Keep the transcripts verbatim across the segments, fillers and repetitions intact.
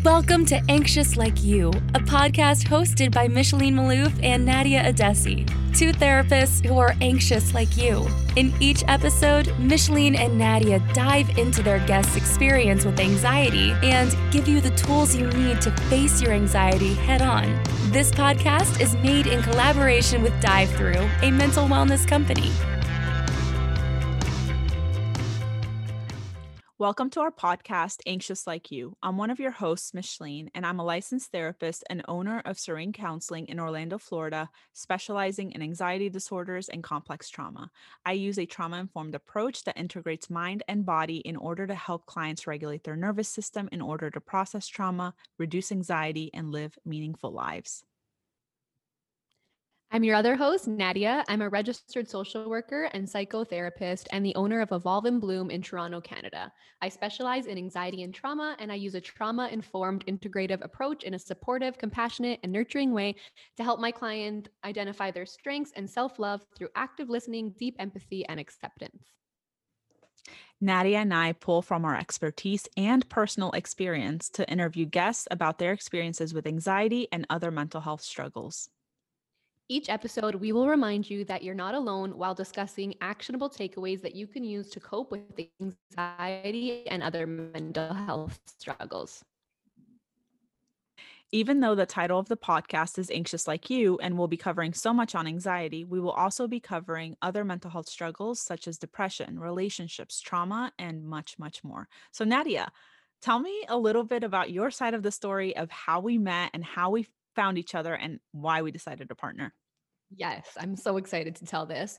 Welcome to Anxious Like You, a podcast hosted by Micheline Malouf and Nadia Adesi, two therapists who are anxious like you. In each episode, Micheline and Nadia dive into their guests' experience with anxiety and give you the tools you need to face your anxiety head on. This podcast is made in collaboration with Dive Through, a mental wellness company. Welcome to our podcast, Anxious Like You. I'm one of your hosts, Micheline, and I'm a licensed therapist and owner of Serene Counseling in Orlando, Florida, specializing in anxiety disorders and complex trauma. I use a trauma-informed approach that integrates mind and body in order to help clients regulate their nervous system in order to process trauma, reduce anxiety, and live meaningful lives. I'm your other host, Nadia. I'm a registered social worker and psychotherapist and the owner of Evolve and Bloom in Toronto, Canada. I specialize in anxiety and trauma, and I use a trauma-informed integrative approach in a supportive, compassionate, and nurturing way to help my client identify their strengths and self-love through active listening, deep empathy, and acceptance. Nadia and I pull from our expertise and personal experience to interview guests about their experiences with anxiety and other mental health struggles. Each episode, we will remind you that you're not alone while discussing actionable takeaways that you can use to cope with anxiety and other mental health struggles. Even though the title of the podcast is Anxious Like You and we'll be covering so much on anxiety, we will also be covering other mental health struggles such as depression, relationships, trauma, and much, much more. So Nadia, tell me a little bit about your side of the story of how we met and how we found each other and why we decided to partner. Yes, I'm so excited to tell this.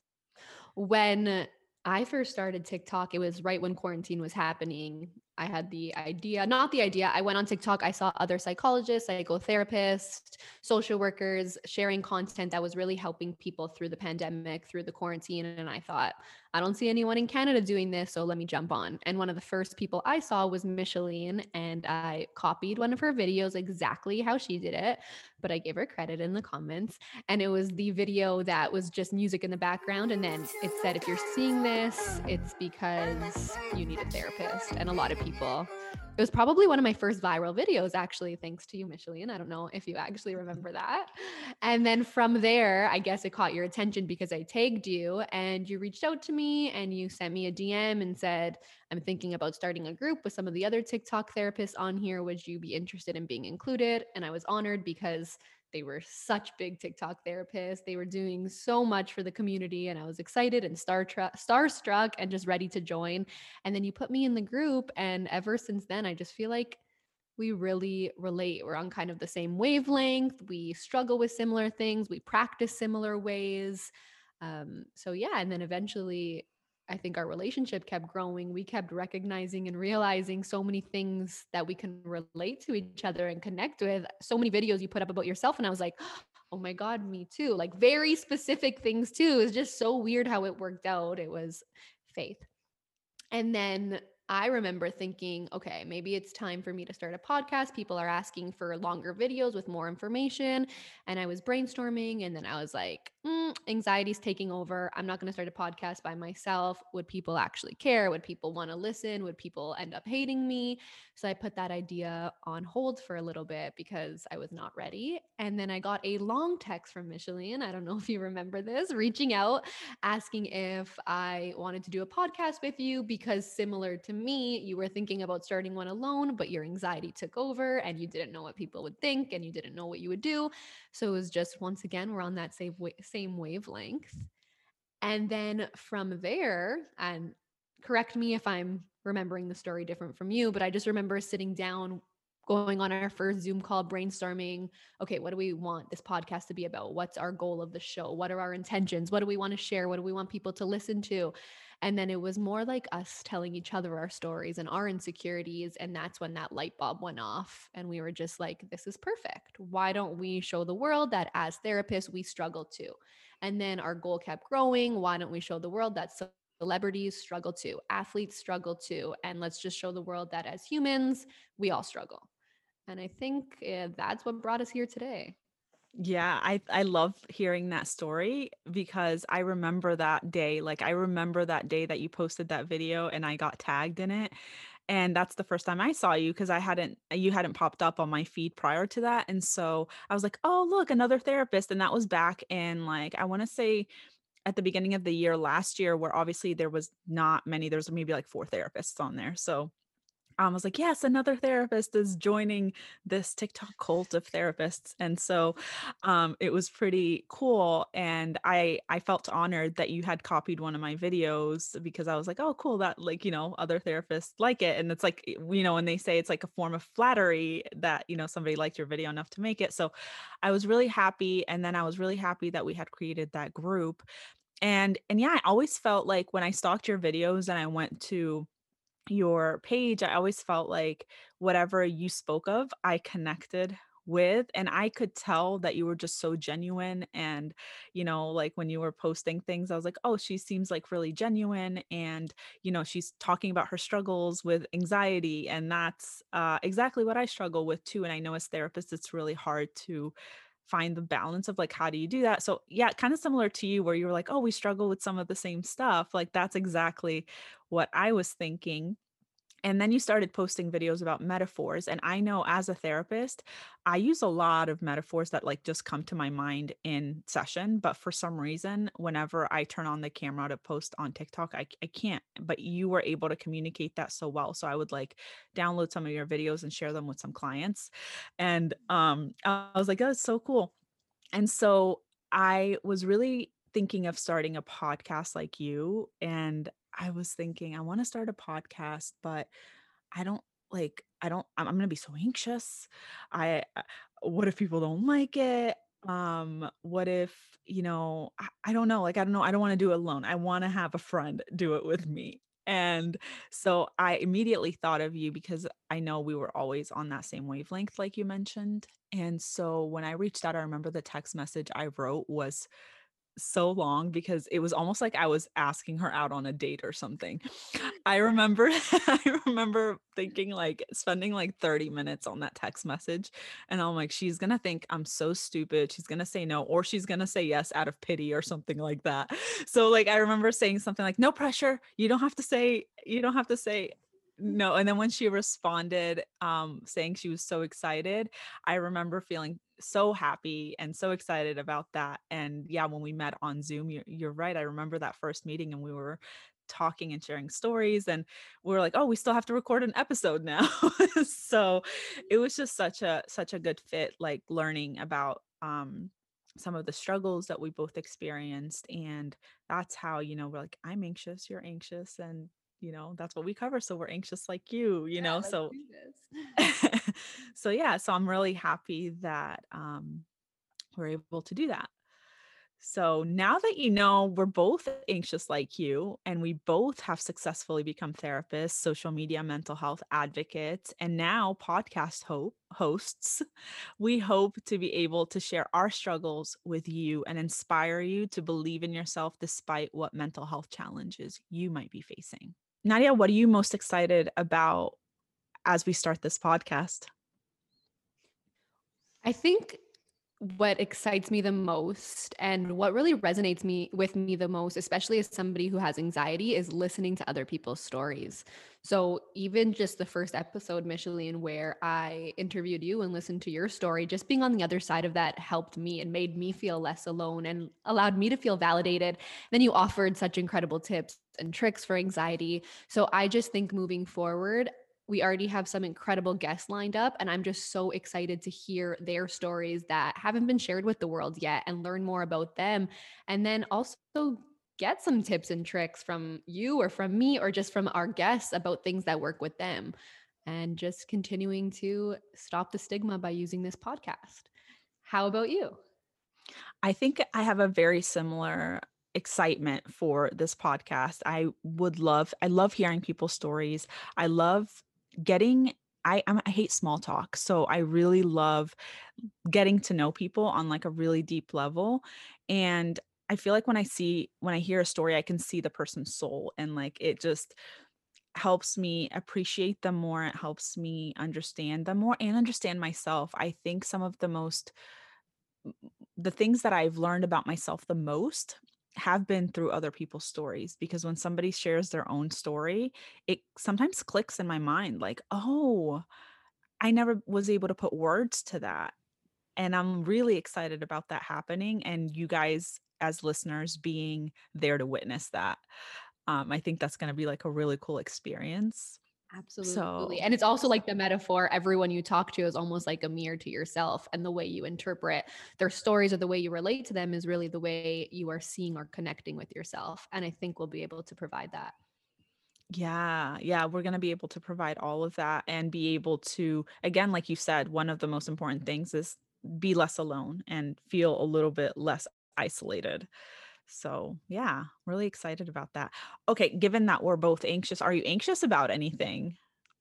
When I first started TikTok, it was right when quarantine was happening. I had the idea, not the idea. I went on TikTok. I saw other psychologists, psychotherapists, social workers sharing content that was really helping people through the pandemic, through the quarantine. And I thought, I don't see anyone in Canada doing this, so let me jump on. And one of the first people I saw was Micheline, and I copied one of her videos exactly how she did it, but I gave her credit in the comments. And it was the video that was just music in the background. And then it said, if you're seeing this, it's because you need a therapist. And a lot of people, it was probably one of my first viral videos, actually, thanks to you, Micheline. I don't know if you actually remember that. And then from there, I guess it caught your attention because I tagged you and you reached out to me and you sent me a D M and said, I'm thinking about starting a group with some of the other TikTok therapists on here. Would you be interested in being included? And I was honored because they were such big TikTok therapists. They were doing so much for the community, and I was excited and star tr- starstruck and just ready to join. And then you put me in the group, and ever since then, I just feel like we really relate. We're on kind of the same wavelength. We struggle with similar things. We practice similar ways. Um, so yeah, and then eventually I think our relationship kept growing. We kept recognizing and realizing so many things that we can relate to each other and connect with. So many videos you put up about yourself. And I was like, oh my God, me too. Like very specific things too. It's just so weird how it worked out. It was faith. And then I remember thinking, okay, maybe it's time for me to start a podcast. People are asking for longer videos with more information. And I was brainstorming, and then I was like, mm, anxiety's taking over. I'm not going to start a podcast by myself. Would people actually care? Would people want to listen? Would people end up hating me? So I put that idea on hold for a little bit because I was not ready. And then I got a long text from Micheline. I don't know if you remember this, reaching out, asking if I wanted to do a podcast with you because similar to me, you were thinking about starting one alone, but your anxiety took over and you didn't know what people would think and you didn't know what you would do. So it was just, once again, we're on that same, wa- same wavelength. And then from there, and correct me if I'm remembering the story different from you, but I just remember sitting down, going on our first Zoom call, brainstorming, okay, what do we want this podcast to be about? What's our goal of the show? What are our intentions? What do we want to share? What do we want people to listen to? And then it was more like us telling each other our stories and our insecurities. And that's when that light bulb went off. And we were just like, this is perfect. Why don't we show the world that as therapists, we struggle too? And then our goal kept growing. Why don't we show the world that celebrities struggle too, athletes struggle too, and let's just show the world that as humans, we all struggle. And I think uh, that's what brought us here today. Yeah, I I love hearing that story because I remember that day. Like I remember that day that you posted that video and I got tagged in it. And that's the first time I saw you because I hadn't, you hadn't popped up on my feed prior to that. And so I was like, oh, look, another therapist. And that was back in like, I want to say at the beginning of the year last year, where obviously there was not many, there's maybe like four therapists on there. So I was like, yes, another therapist is joining this TikTok cult of therapists. And so um, it was pretty cool. And I, I felt honored that you had copied one of my videos because I was like, oh, cool. That like, you know, other therapists like it. And it's like, you know, when they say it's like a form of flattery that, you know, somebody liked your video enough to make it. So I was really happy. And then I was really happy that we had created that group. And, and yeah, I always felt like when I stalked your videos and I went to your page, I always felt like whatever you spoke of, I connected with, and I could tell that you were just so genuine. And, you know, like when you were posting things, I was like, oh, she seems like really genuine. And, you know, she's talking about her struggles with anxiety. And that's uh, exactly what I struggle with too. And I know as therapists, it's really hard to find the balance of like, how do you do that? So yeah, kind of similar to you where you were like, oh, we struggle with some of the same stuff. Like that's exactly what I was thinking. And then you started posting videos about metaphors. And I know as a therapist, I use a lot of metaphors that like just come to my mind in session. But for some reason, whenever I turn on the camera to post on TikTok, I, I can't. But you were able to communicate that so well. So I would like download some of your videos and share them with some clients. And um, I was like, oh, it's so cool. And so I was really thinking of starting a podcast like you. And I was thinking, I want to start a podcast, but I don't like, I don't, I'm, I'm going to be so anxious. I, uh, what if people don't like it? Um, what if, you know, I, I don't know, like, I don't know. I don't want to do it alone. I want to have a friend do it with me. And so I immediately thought of you because I know we were always on that same wavelength, like you mentioned. And so when I reached out, I remember the text message I wrote was so long because it was almost like I was asking her out on a date or something. I remember I remember thinking like spending like thirty minutes on that text message and I'm like she's going to think I'm so stupid. She's going to say no or she's going to say yes out of pity or something like that. So like I remember saying something like no pressure. You don't have to say you don't have to say no. And then when she responded um saying she was so excited, I remember feeling so happy and so excited about that. And yeah, when we met on Zoom, you're, you're right. I remember that first meeting and we were talking and sharing stories and we were like, oh, we still have to record an episode now. So it was just such a such a good fit, like learning about um some of the struggles that we both experienced. And that's how, you know, we're like, I'm anxious, you're anxious, and you know, that's what we cover. So we're anxious like you, you Yeah, know. let's So do this. so yeah, so I'm really happy that um, we're able to do that. So now that you know we're both anxious like you, and we both have successfully become therapists, social media mental health advocates, and now podcast ho- hosts, we hope to be able to share our struggles with you and inspire you to believe in yourself despite what mental health challenges you might be facing. Nadia, what are you most excited about as we start this podcast? I think what excites me the most and what really resonates me with me the most, especially as somebody who has anxiety, is listening to other people's stories. So even just the first episode, Micheline, where I interviewed you and listened to your story, just being on the other side of that helped me and made me feel less alone and allowed me to feel validated. Then you offered such incredible tips and tricks for anxiety. So I just think moving forward, we already have some incredible guests lined up, and I'm just so excited to hear their stories that haven't been shared with the world yet and learn more about them. And then also get some tips and tricks from you or from me or just from our guests about things that work with them. And just continuing to stop the stigma by using this podcast. How about you? I think I have a very similar excitement for this podcast. I would love, I love hearing people's stories. I love getting, I, I'm, I hate small talk. So I really love getting to know people on like a really deep level. And I feel like when I see, when I hear a story, I can see the person's soul and like it just helps me appreciate them more. It helps me understand them more and understand myself. I think some of the most the things that I've learned about myself the most have been through other people's stories, because when somebody shares their own story, it sometimes clicks in my mind like, oh, I never was able to put words to that. And I'm really excited about that happening, and you guys as listeners being there to witness that. Um, I think that's going to be like a really cool experience. Absolutely. So, And it's also like the metaphor, everyone you talk to is almost like a mirror to yourself. And the way you interpret their stories or the way you relate to them is really the way you are seeing or connecting with yourself. And I think we'll be able to provide that. yeah, yeah, we're going to be able to provide all of that and be able to, again, like you said, one of the most important things is be less alone and feel a little bit less isolated. So, yeah, really excited about that. Okay, given that we're both anxious, are you anxious about anything?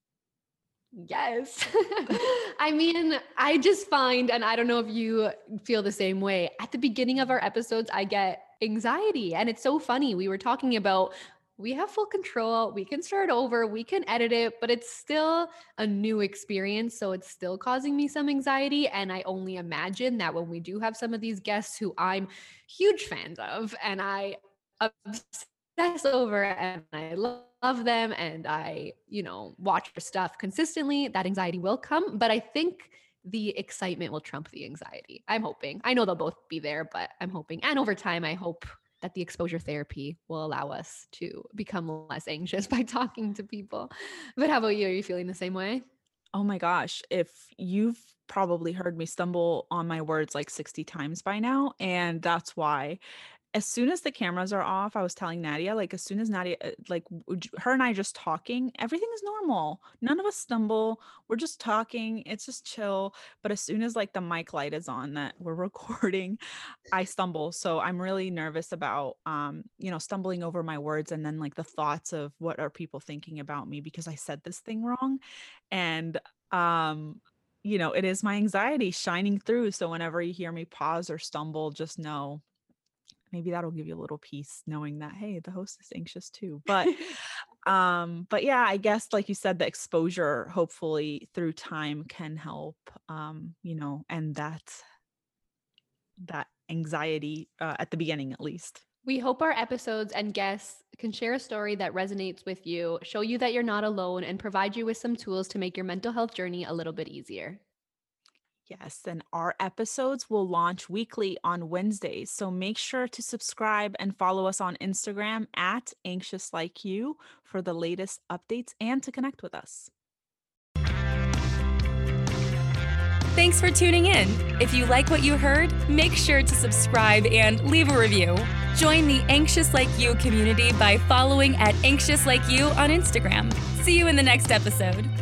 Yes. I mean, I just find, and I don't know if you feel the same way, at the beginning of our episodes, I get anxiety. And it's so funny. We were talking about we have full control, we can start over, we can edit it, but it's still a new experience. So it's still causing me some anxiety. And I only imagine that when we do have some of these guests who I'm huge fans of and I obsess over and I love them and I, you know, watch their stuff consistently, that anxiety will come. But I think the excitement will trump the anxiety. I'm hoping. I know they'll both be there, but I'm hoping. And over time, I hope that the exposure therapy will allow us to become less anxious by talking to people. But how about you? Are you feeling the same way? Oh my gosh, if you've probably heard me stumble on my words like sixty times by now, and that's why. As soon as the cameras are off, I was telling Nadia, like as soon as Nadia, uh, like w- j- her and I just talking, everything is normal. None of us stumble. We're just talking. It's just chill. But as soon as like the mic light is on that we're recording, I stumble. So I'm really nervous about, um, you know, stumbling over my words and then like the thoughts of what are people thinking about me because I said this thing wrong. And, um, you know, it is my anxiety shining through. So whenever you hear me pause or stumble, just know maybe that'll give you a little peace knowing that, hey, the host is anxious too. But um but yeah, I guess like you said, the exposure hopefully through time can help, um you know, and that that anxiety, uh, at the beginning at least. We hope our episodes and guests can share a story that resonates with you, show you that you're not alone, and provide you with some tools to make your mental health journey a little bit easier. Yes, and our episodes will launch weekly on Wednesdays. So make sure to subscribe and follow us on Instagram at Anxious Like You for the latest updates and to connect with us. Thanks for tuning in. If you like what you heard, make sure to subscribe and leave a review. Join the Anxious Like You community by following at Anxious Like You on Instagram. See you in the next episode.